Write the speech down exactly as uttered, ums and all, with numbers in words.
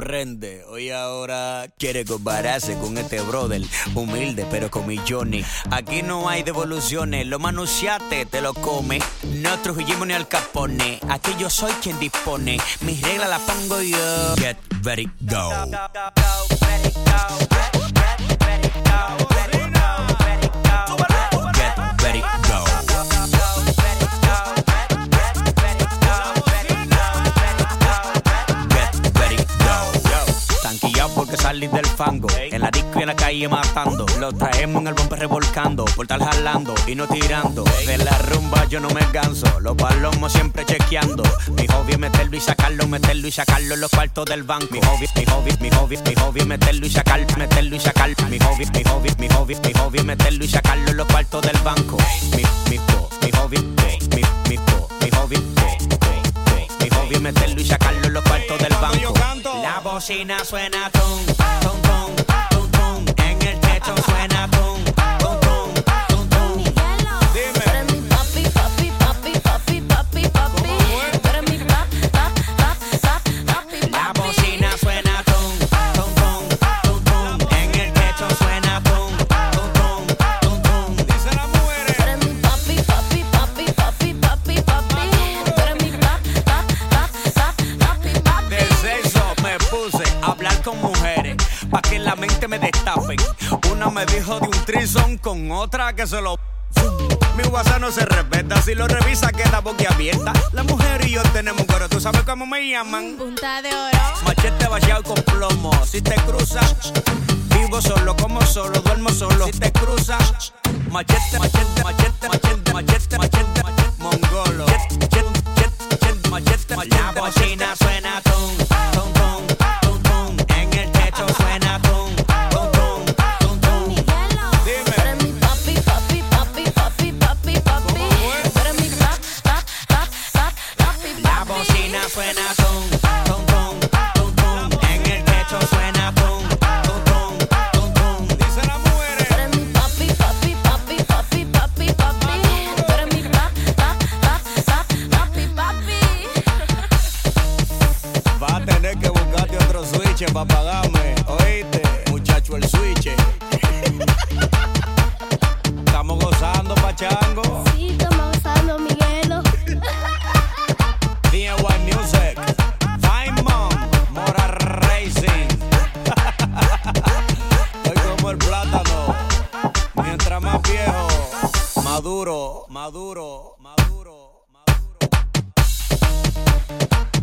prende. Hoy ahora quiere compararse con este brother, humilde pero con millones. Aquí no hay devoluciones, lo manunciaste, te lo come. No trujillimos ni al Capone. Aquí yo soy quien dispone. Mis reglas las pongo yo. Get ready, go. Porque salí del fango, en la disco y en la calle matando. Lo traemos en el bumper revolcando, por estar jalando y no tirando. De la rumba yo no me canso, los palomos siempre chequeando. Mi hobby es meterlo y sacarlo, meterlo y sacarlo en los cuartos del banco. Mi hobby, mi hobby, mi hobby, mi hobby es meterlo y sacarlo, meterlo y sacarlo. Mi hobby, mi hobby, mi hobby, mi hobby es meterlo y sacarlo en los cuartos del banco. Mi, mi, mi hobby, mi, mi, mi hobby, mi hobby es meterlo y sacarlo en los cuartos del banco. La bocina suena tum, tum, tum, tum, tum. En el techo suena tum, tum, tum, tum, tum. Dime. Tú eres mi papi, papi, papi, papi, papi, papi. Tú eres mi pap, pap, pap, pap, papi, papi. La bocina suena tum, tum, tum, tum, tum. En el techo suena tum, tum, tum, tum, tum. Dice la mujer. Tú eres mi papi, papi, papi, papi, papi, papi. Tú eres mi pap, pap, pap, pap, papi, papi. De sexo me puse a hablar con mujeres pa' que en la mente me destapen. Una me dijo de un trison con otra que se lo... Mi WhatsApp no se respeta, si lo revisa queda boquiabierta. La mujer y yo tenemos coro, ¿tú sabes cómo me llaman? Punta de oro. Machete vaciado con plomo, si te cruzas. Vivo solo, como solo, duermo solo. Si te cruzas. Machete, machete, machete, machete, machete, machete, machete, mongolo. Chet, chet, chet, chet, machete, machete. La bocina suena tum, tum, tum, tum, tum. En el techo suena tum, tum, tum, tum, tum. Tú eres mi papi, papi, papi, papi, papi, papi. Tú eres mi pap, pap, pap, pap, papi, La papi. bocina suena tum, tum, tum, tum, tum. En el techo suena tum, tum, tum, tum, tum. Dice la mujer. Tú eres mi papi, papi, papi, papi, papi, papi. Tú eres mi pap, pap, pap, pap, papi, papi. Va a tener que buscarte otro switch pa' pagarme, oíste, muchacho el switch. Estamos gozando, pachango. Sí, estamos gozando, Miguelo. D N Y Music, Fine Mom, Mora Racing. Estoy como el plátano, mientras más viejo, maduro, maduro, maduro, maduro.